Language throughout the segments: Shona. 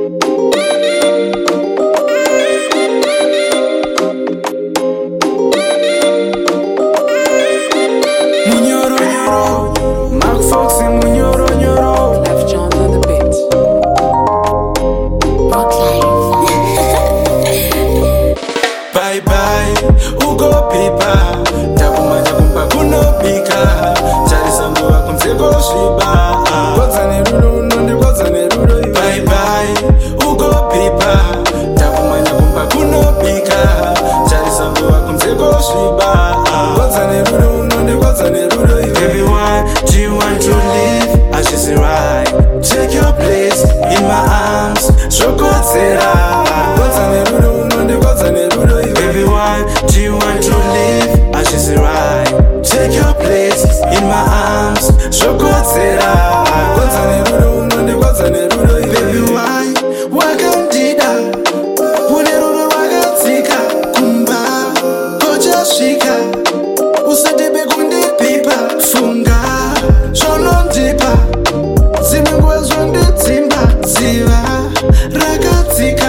Bye bye, ugo pipa takumanya kumba kunopika charisango wakunzeko sviba kodzane rudo unondi kodzane rudo. Bye bye, ugo pipa takumanya kumba kunopika charisango wakunzeko sviba kodzane rudo unondi kodzane rudo. Baby, why do you want to leave? Ashisi right, take your place in my arms, shokodzera kodzane rudo unondi kodzane rudo. Baby, why do you want to leave? Ashisi right, take your place in my arms, shokodzera kodzane rudo unondi kodzane rudo. Baby, why wakandida une rudo rwakatsika kumba kochasvika usadebe kundipipa funga zvonondipa dzimwe nguva zvondidzimba dziva rakatsika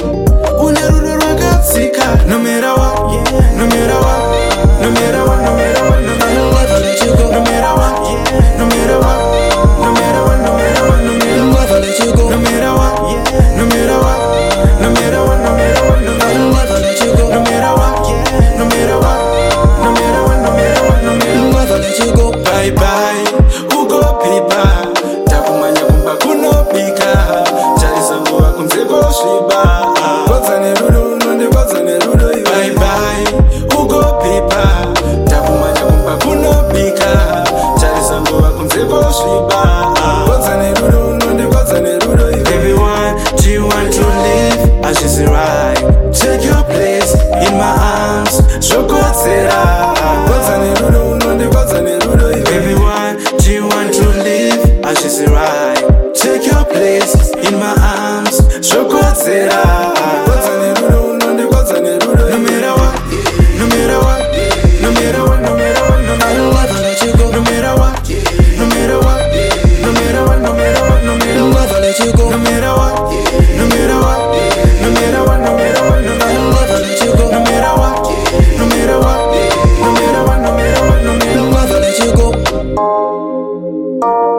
une rudo rwakatsika. No matter what, yeah. No matter what, no matter what, no matter what, no matter what, never let you go. No matter what, yeah. No matter what, no matter what, no matter what, no matter what, never let you go. No matter what, yeah. No matter what, no matter what, no matter what, no matter what, never let you go. No matter what, yeah. No matter what, no matter what, no matter what, no matter what, never let you go. Bye bye, ugo pipa takumanya kumba kunopika charisango wakunzeko sviba kodzane rudo unondi kodzane rudo. Bye bye, ugo pipa takumanya kumba kunopika charisango wakunzeko sviba kodzane rudo unondi kodzane rudo. Baby, why do you want to leave? Ashisi right, take your place in my arms, shokodzera kodzane rudo unondi kodzane rudo. Baby, why do you want to leave? Ashisi right, take your place in my arms, shokodzera kodzane rudo unondi kodzane rudo. No matter what, no matter what, no matter what, no matter what, no matter what, never let you go. No matter what, no matter what, no matter what, no matter what, no matter what, never let you go. No matter what, no matter what, no matter what, no matter what, no matter what, never let you go. No matter what, no matter what, no matter what, no matter what, no matter what, never let you go.